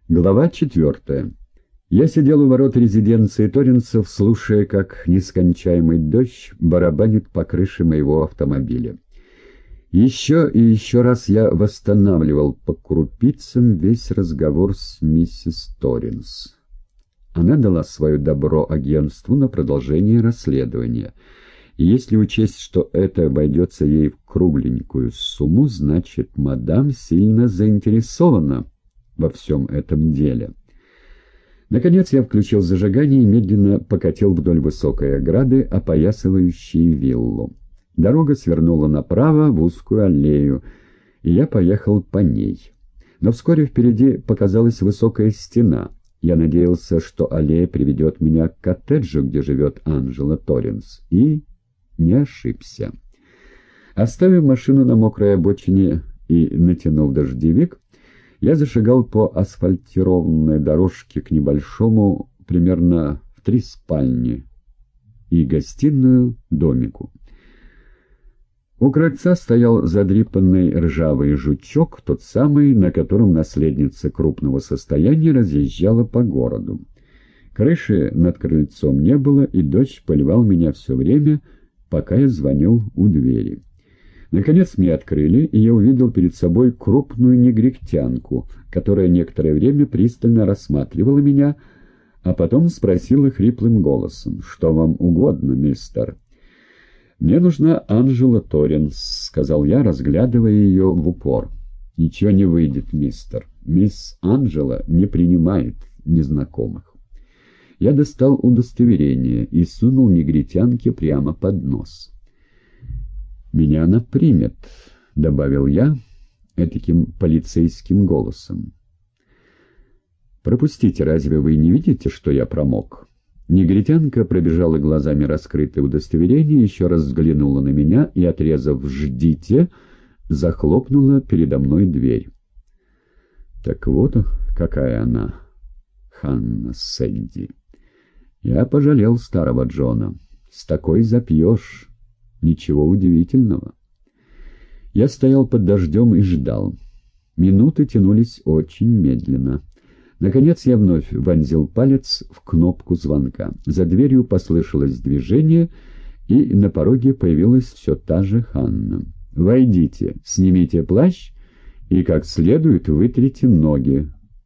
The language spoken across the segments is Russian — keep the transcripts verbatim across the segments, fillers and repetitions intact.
Глава четвертая. Я сидел у ворот резиденции Торренсов, слушая, как нескончаемый дождь барабанит по крыше моего автомобиля. Еще и еще раз я восстанавливал по крупицам весь разговор с миссис Торренс. Она дала свое добро агентству на продолжение расследования. И если учесть, что это обойдется ей в кругленькую сумму, значит, мадам сильно заинтересована во всем этом деле. Наконец я включил зажигание и медленно покатил вдоль высокой ограды, опоясывающей виллу. Дорога свернула направо в узкую аллею, и я поехал по ней. Но вскоре впереди показалась высокая стена. Я надеялся, что аллея приведет меня к коттеджу, где живет Анжела Торренс, и не ошибся. Оставив машину на мокрой обочине и натянув дождевик, я зашагал по асфальтированной дорожке к небольшому, примерно в три спальни и гостиную, домику. У крыльца стоял задрипанный ржавый жучок, тот самый, на котором наследница крупного состояния разъезжала по городу. Крыши над крыльцом не было, и дождь поливал меня все время, пока я звонил у двери. Наконец мне открыли, и я увидел перед собой крупную негритянку, которая некоторое время пристально рассматривала меня, а потом спросила хриплым голосом: «Что вам угодно, мистер?» «Мне нужна Анжела Торренс», — сказал я, разглядывая ее в упор. «Ничего не выйдет, мистер. Мисс Анжела не принимает незнакомых». Я достал удостоверение и сунул негритянке прямо под нос. «Меня она примет», — добавил я этаким полицейским голосом. «Пропустите, разве вы не видите, что я промок?» Негритянка пробежала глазами раскрытое удостоверение, еще раз взглянула на меня и, отрезав «Ждите», захлопнула передо мной дверь. Так вот какая она, Ханна Сэнди. Я пожалел старого Джона. С такой запьешь. Ничего удивительного. Я стоял под дождем и ждал. Минуты тянулись очень медленно. Наконец я вновь вонзил палец в кнопку звонка. За дверью послышалось движение, и на пороге появилась все та же Ханна. «Войдите, снимите плащ и как следует вытрите ноги.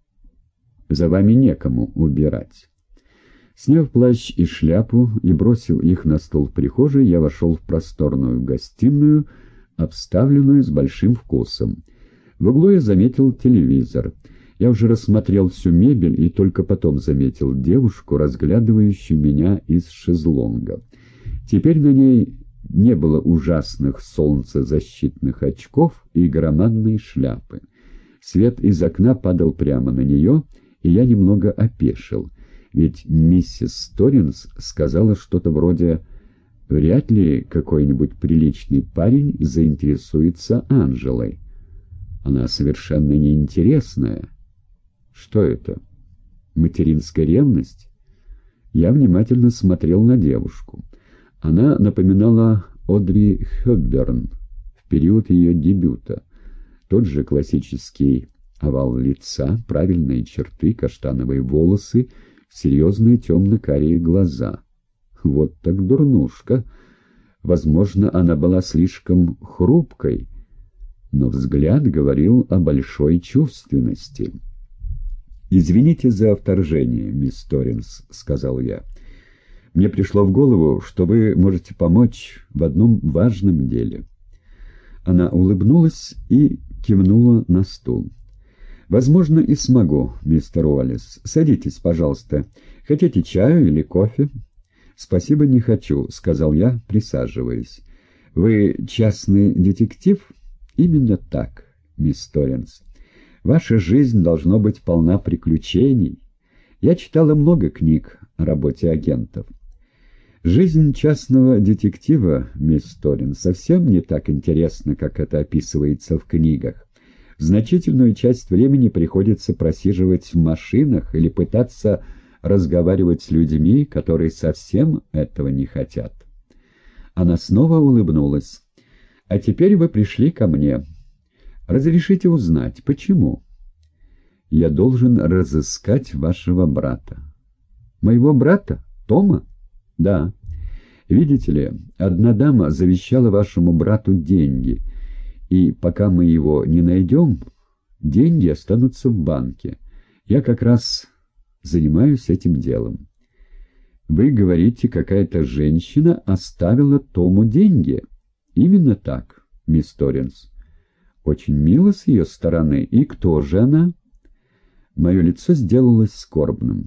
За вами некому убирать». Сняв плащ и шляпу и бросил их на стол в прихожей, я вошел в просторную гостиную, обставленную с большим вкусом. В углу я заметил телевизор. Я уже рассмотрел всю мебель и только потом заметил девушку, разглядывающую меня из шезлонга. Теперь на ней не было ужасных солнцезащитных очков и громадной шляпы. Свет из окна падал прямо на нее, и я немного опешил. Ведь миссис Торренс сказала что-то вроде «Вряд ли какой-нибудь приличный парень заинтересуется Анжелой. Она совершенно неинтересная». Что это? Материнская ревность? Я внимательно смотрел на девушку. Она напоминала Одри Хепберн в период ее дебюта. Тот же классический овал лица, правильные черты, каштановые волосы, серьезные темно-карие глаза. Вот так дурнушка. Возможно, она была слишком хрупкой, но взгляд говорил о большой чувственности. «Извините за вторжение, мисс Торренс», — сказал я. «Мне пришло в голову, что вы можете помочь в одном важном деле». Она улыбнулась и кивнула на стул. «Возможно, и смогу, мистер Уоллес. Садитесь, пожалуйста. Хотите чаю или кофе?» «Спасибо, не хочу», — сказал я, присаживаясь. «Вы частный детектив?» «Именно так, мисс Торренс. Ваша жизнь должно быть полна приключений. Я читала много книг о работе агентов. Жизнь частного детектива, мисс Торренс, совсем не так интересна, как это описывается в книгах. Значительную часть времени приходится просиживать в машинах или пытаться разговаривать с людьми, которые совсем этого не хотят». Она снова улыбнулась. «А теперь вы пришли ко мне. Разрешите узнать, почему?» Я должен разыскать вашего брата. Моего брата? Тома? Да. Видите ли, одна дама завещала вашему брату деньги, и пока мы его не найдем, деньги останутся в банке. Я как раз занимаюсь этим делом. Вы говорите, какая-то женщина оставила Тому деньги. Именно так, мисс Торренс. Очень мило с ее стороны. И кто же она? Мое лицо сделалось скорбным.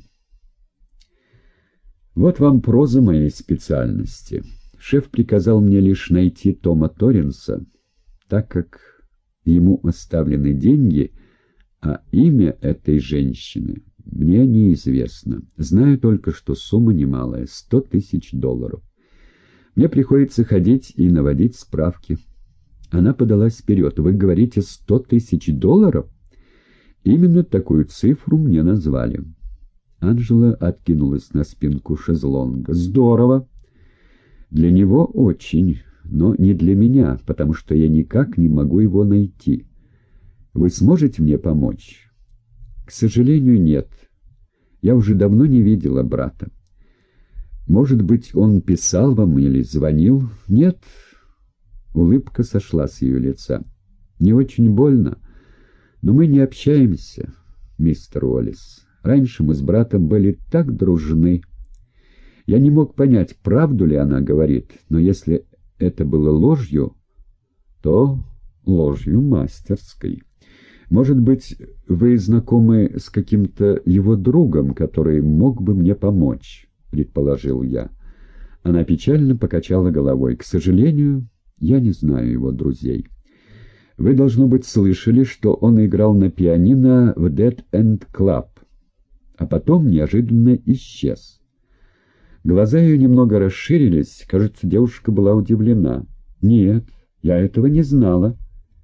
Вот вам проза моей специальности. Шеф приказал мне лишь найти Тома Торренса, так как ему оставлены деньги, а имя этой женщины мне неизвестно. Знаю только, что сумма немалая — сто тысяч долларов. Мне приходится ходить и наводить справки. Она подалась вперед. Вы говорите, сто тысяч долларов? Именно такую цифру мне назвали. Анжела откинулась на спинку шезлонга. Здорово. Для него очень, но не для меня, потому что я никак не могу его найти. Вы сможете мне помочь? К сожалению, нет. Я уже давно не видела брата. Может быть, он писал вам или звонил? Нет. Улыбка сошла с ее лица. Не очень больно, но мы не общаемся, мистер Уоллес. Раньше мы с братом были так дружны. Я не мог понять, правду ли она говорит, но если это было ложью, то ложью мастерской. Может быть, вы знакомы с каким-то его другом, который мог бы мне помочь, предположил я. Она печально покачала головой. К сожалению, я не знаю его друзей. Вы, должно быть, слышали, что он играл на пианино в Dead End Club, а потом неожиданно исчез. Глаза ее немного расширились, кажется, девушка была удивлена. «Нет, я этого не знала».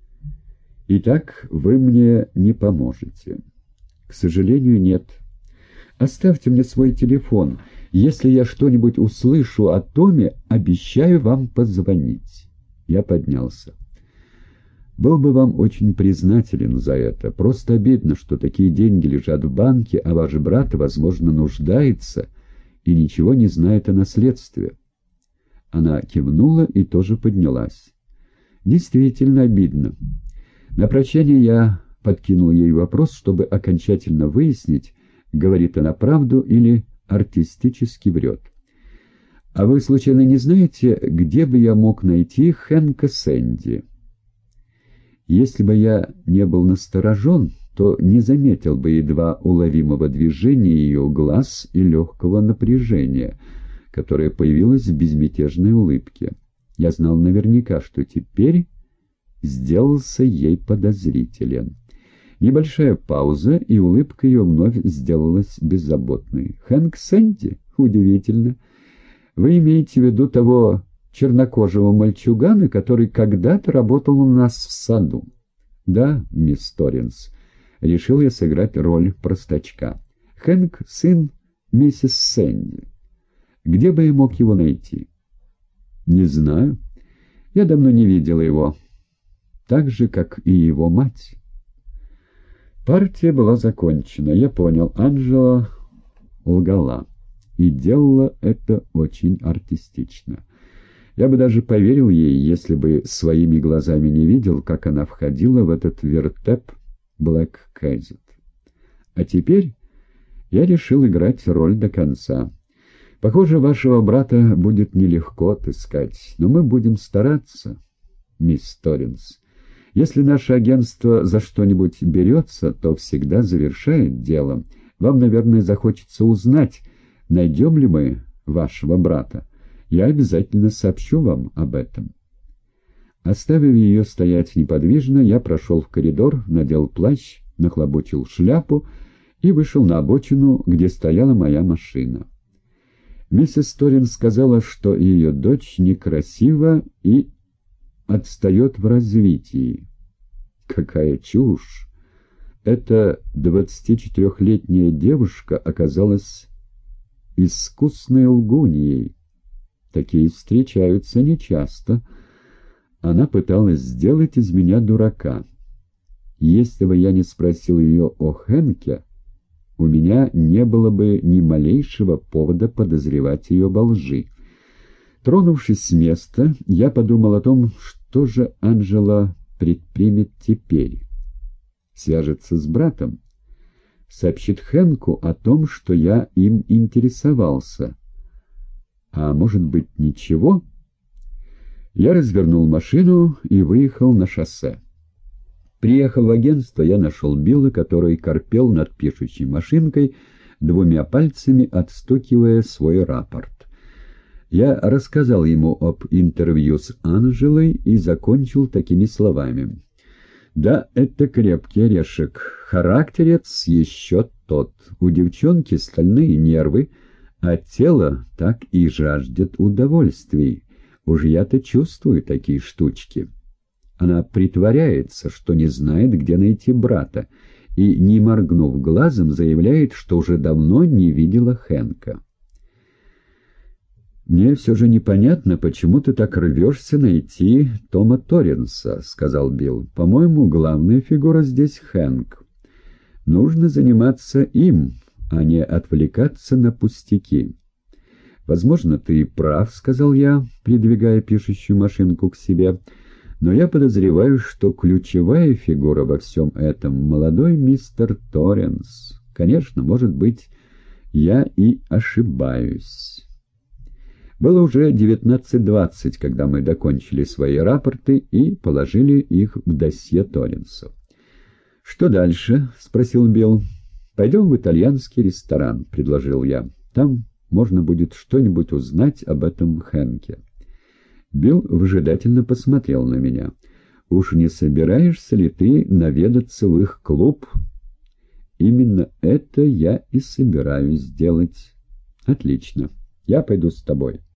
«Итак, вы мне не поможете?» «К сожалению, нет. Оставьте мне свой телефон. Если я что-нибудь услышу о Томе, обещаю вам позвонить». Я поднялся. «Был бы вам очень признателен за это. Просто обидно, что такие деньги лежат в банке, а ваш брат, возможно, нуждается и ничего не знает о наследстве». Она кивнула и тоже поднялась. «Действительно обидно». На прощание я подкинул ей вопрос, чтобы окончательно выяснить, говорит она правду или артистически врет. «А вы, случайно, не знаете, где бы я мог найти Хэнка Сэнди?» Если бы я не был насторожен, то не заметил бы едва уловимого движения ее глаз и легкого напряжения, которое появилось в безмятежной улыбке. Я знал наверняка, что теперь сделался ей подозрителен. Небольшая пауза, и улыбка ее вновь сделалась беззаботной. «Хэнк Сэнди? Удивительно. Вы имеете в виду того чернокожего мальчугана, который когда-то работал у нас в саду?» «Да, мисс Торренс. Решил я сыграть роль простачка. Хэнк — сын миссис Сэнди. Где бы я мог его найти?» «Не знаю. Я давно не видел его. Так же, как и его мать». Партия была закончена. Я понял, Анжела лгала. И делала это очень артистично. Я бы даже поверил ей, если бы своими глазами не видел, как она входила в этот вертеп Black Cat. А теперь я решил играть роль до конца. Похоже, вашего брата будет нелегко отыскать, но мы будем стараться, мисс Торренс. Если наше агентство за что-нибудь берется, то всегда завершает дело. Вам, наверное, захочется узнать, найдем ли мы вашего брата. Я обязательно сообщу вам об этом». Оставив ее стоять неподвижно, я прошел в коридор, надел плащ, нахлобучил шляпу и вышел на обочину, где стояла моя машина. Миссис Торренс сказала, что ее дочь некрасива и отстает в развитии. Какая чушь! Эта двадцатичетырехлетняя девушка оказалась искусной лгуньей. Такие встречаются нечасто. Она пыталась сделать из меня дурака. Если бы я не спросил ее о Хэнке, у меня не было бы ни малейшего повода подозревать ее во лжи. Тронувшись с места, я подумал о том, что же Анжела предпримет теперь. Свяжется с братом, сообщит Хэнку о том, что я им интересовался. А может быть, ничего? Я развернул машину и выехал на шоссе. Приехав в агентство, я нашел Билла, который корпел над пишущей машинкой, двумя пальцами отстукивая свой рапорт. Я рассказал ему об интервью с Анжелой и закончил такими словами. «Да, это крепкий орешек. Характерец еще тот. У девчонки стальные нервы, а тело так и жаждет удовольствий. Уж я-то чувствую такие штучки». Она притворяется, что не знает, где найти брата, и, не моргнув глазом, заявляет, что уже давно не видела Хэнка. «Мне все же непонятно, почему ты так рвешься найти Тома Торренса», — сказал Билл. «По-моему, главная фигура здесь Хэнк. Нужно заниматься им, а не отвлекаться на пустяки». «Возможно, ты и прав», — сказал я, придвигая пишущую машинку к себе, — «но я подозреваю, что ключевая фигура во всем этом — молодой мистер Торренс. Конечно, может быть, я и ошибаюсь». Было уже девятнадцать двадцать, когда мы докончили свои рапорты и положили их в досье Торренса. «Что дальше?» — спросил Билл. «Пойдем в итальянский ресторан», — предложил я. «Там можно будет что-нибудь узнать об этом Хэнке». Билл выжидательно посмотрел на меня. «Уж не собираешься ли ты наведаться в их клуб?» «Именно это я и собираюсь сделать». «Отлично. Я пойду с тобой».